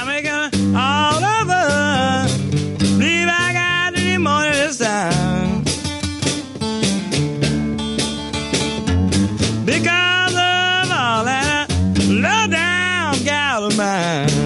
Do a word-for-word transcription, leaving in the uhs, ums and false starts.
I'm making all over. Believe I got any money this time. Because of all that low down gal of mine.